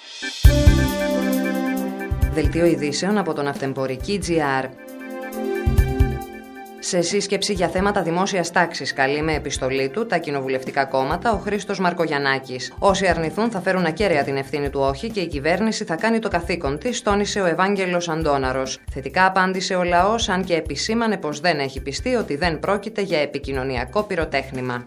Δελτίο ειδήσεων από τον Ναυτεμπορική.gr. Σε σύσκεψη για θέματα δημόσιας τάξης καλεί με επιστολή του τα κοινοβουλευτικά κόμματα ο Χρήστος Μαρκογιαννάκης. Όσοι αρνηθούν θα φέρουν ακέραια την ευθύνη του όχι και η κυβέρνηση θα κάνει το καθήκον της, τόνισε ο Ευάγγελος Αντώναρος. Θετικά απάντησε ο λαός, αν και επισήμανε πως δεν έχει πιστεί ότι δεν πρόκειται για επικοινωνιακό πυροτέχνημα.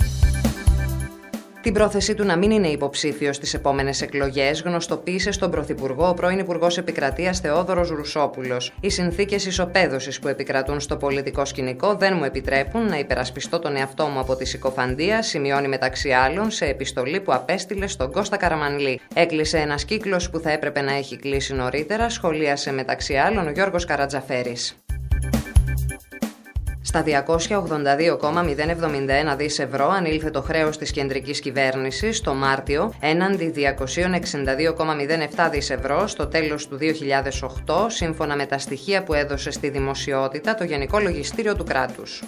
Την πρόθεσή του να μην είναι υποψήφιος στις επόμενες εκλογές γνωστοποίησε στον Πρωθυπουργό ο πρώην Υπουργός Επικρατείας Θεόδωρος Ρουσόπουλος. Οι συνθήκες ισοπαίδωσης που επικρατούν στο πολιτικό σκηνικό δεν μου επιτρέπουν να υπερασπιστώ τον εαυτό μου από τη συκοφαντία, σημειώνει μεταξύ άλλων σε επιστολή που απέστειλε στον Κώστα Καραμανλή. Έκλεισε ένας κύκλος που θα έπρεπε να έχει κλείσει νωρίτερα, σχολίασε μεταξύ άλλων ο Γιώργος Καρατζαφέρης. Στα 282,071 δις ευρώ ανήλθε το χρέος της κεντρικής κυβέρνησης το Μάρτιο, έναντι 262,07 δις ευρώ στο τέλος του 2008, σύμφωνα με τα στοιχεία που έδωσε στη δημοσιότητα το Γενικό Λογιστήριο του κράτους.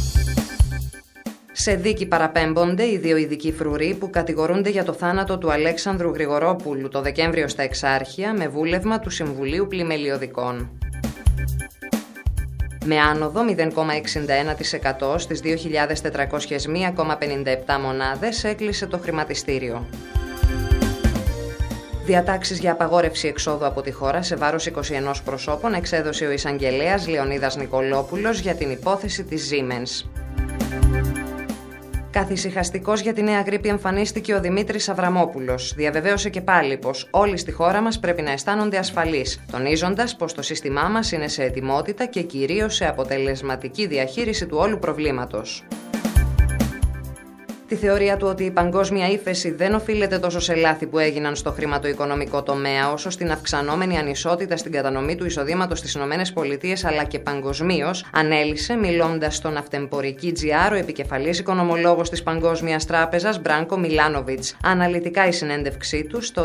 Σε δίκη παραπέμπονται οι δύο ειδικοί φρουροί που κατηγορούνται για το θάνατο του Αλέξανδρου Γρηγορόπουλου το Δεκέμβριο στα Εξάρχεια με βούλευμα του Συμβουλίου Πλημελιωδικών. Με άνοδο 0,61% στις 2.401,57 μονάδες έκλεισε το χρηματιστήριο. Διατάξεις για απαγόρευση εξόδου από τη χώρα σε βάρος 21 προσώπων εξέδωσε ο εισαγγελέας Λεωνίδας Νικολόπουλος για την υπόθεση της Siemens. Καθησυχαστικός για τη νέα γρίπη εμφανίστηκε ο Δημήτρης Αβραμόπουλος. Διαβεβαίωσε και πάλι πως όλοι στη χώρα μας πρέπει να αισθάνονται ασφαλείς, τονίζοντας πως το σύστημά μας είναι σε ετοιμότητα και κυρίως σε αποτελεσματική διαχείριση του όλου προβλήματος. Τη θεωρία του ότι η παγκόσμια ύφεση δεν οφείλεται τόσο σε λάθη που έγιναν στο χρηματοοικονομικό τομέα, όσο στην αυξανόμενη ανισότητα στην κατανομή του εισοδήματος στις ΗΠΑ αλλά και παγκοσμίως, ανέλησε μιλώντας στον Ναυτεμπορική.gr ο επικεφαλής οικονομολόγος της Παγκόσμιας Τράπεζας Μπράνκο Μιλάνοβιτς. Αναλυτικά η συνέντευξή του στο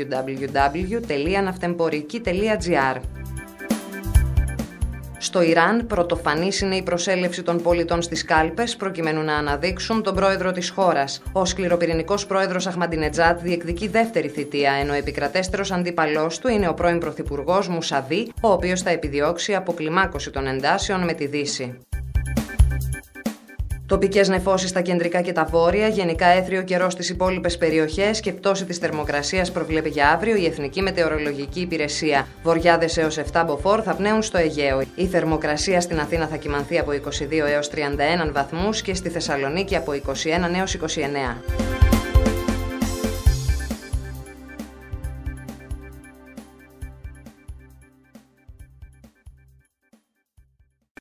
www.nαυτεμπορική.gr. Στο Ιράν, πρωτοφανής είναι η προσέλευση των πολιτών στις κάλπες προκειμένου να αναδείξουν τον πρόεδρο της χώρας. Ο σκληροπυρηνικός πρόεδρος Αχμαντινετζάντ διεκδικεί δεύτερη θητεία, ενώ ο επικρατέστερος αντίπαλός του είναι ο πρώην πρωθυπουργός Μουσαβί, ο οποίος θα επιδιώξει αποκλιμάκωση των εντάσεων με τη Δύση. Τοπικές νεφώσεις στα κεντρικά και τα βόρεια, γενικά έθριο καιρό στις υπόλοιπες περιοχές και πτώση της θερμοκρασίας προβλέπει για αύριο η Εθνική Μετεωρολογική Υπηρεσία. Βοριάδες έως 7 μποφόρ θα πνέουν στο Αιγαίο. Η θερμοκρασία στην Αθήνα θα κυμανθεί από 22 έως 31 βαθμούς και στη Θεσσαλονίκη από 21 έως 29.